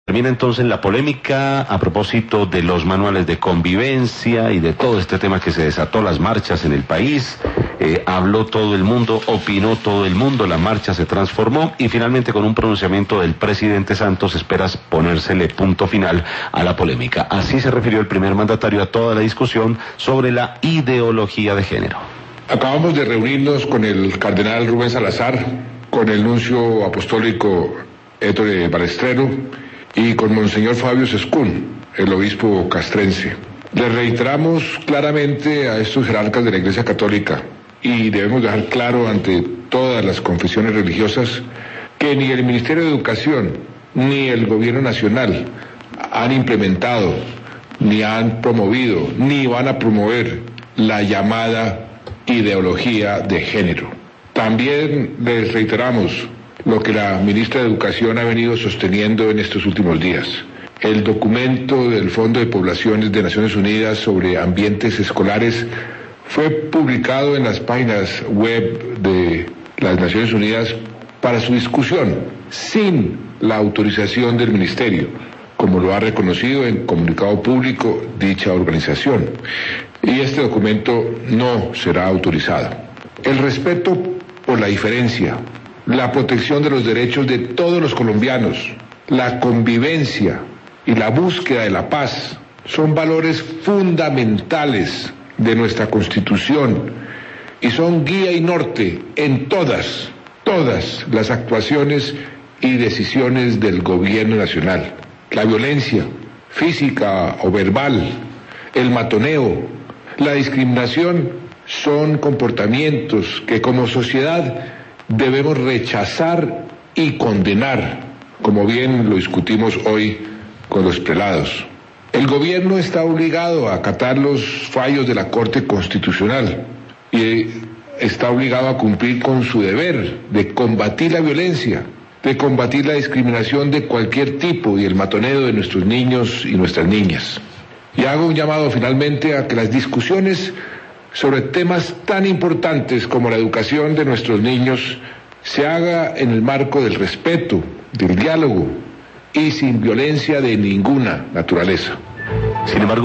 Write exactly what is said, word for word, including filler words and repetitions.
Termina entonces la polémica a propósito de los manuales de convivencia y de todo este tema que se desató, las marchas en el país. Eh, habló todo el mundo, opinó todo el mundo, la marcha se transformó y finalmente con un pronunciamiento del presidente Santos esperas ponérsele punto final a la polémica. Así se refirió el primer mandatario a toda la discusión sobre la ideología de género. Acabamos de reunirnos con el cardenal Rubén Salazar, con el nuncio apostólico Ettore Balestrero y con Monseñor Fabio Sescún, el obispo castrense. Le reiteramos claramente a estos jerarcas de la Iglesia Católica y debemos dejar claro ante todas las confesiones religiosas que ni el Ministerio de Educación ni el Gobierno Nacional han implementado, ni han promovido, ni van a promover la llamada ideología de género. También les reiteramos lo que la ministra de Educación ha venido sosteniendo en estos últimos días. El documento del Fondo de Poblaciones de Naciones Unidas sobre ambientes escolares fue publicado en las páginas web de las Naciones Unidas para su discusión, sin la autorización del Ministerio, como lo ha reconocido en comunicado público dicha organización. Y este documento no será autorizado. El respeto por la diferencia, la protección de los derechos de todos los colombianos, la convivencia y la búsqueda de la paz son valores fundamentales de nuestra Constitución y son guía y norte en todas, todas las actuaciones y decisiones del gobierno nacional. La violencia física o verbal, el matoneo, la discriminación son comportamientos que como sociedad debemos rechazar y condenar, como bien lo discutimos hoy con los prelados. El gobierno está obligado a acatar los fallos de la Corte Constitucional y está obligado a cumplir con su deber de combatir la violencia, de combatir la discriminación de cualquier tipo y el matoneo de nuestros niños y nuestras niñas. Y hago un llamado finalmente a que las discusiones sobre temas tan importantes como la educación de nuestros niños se haga en el marco del respeto, del diálogo y sin violencia de ninguna naturaleza. Sin embargo,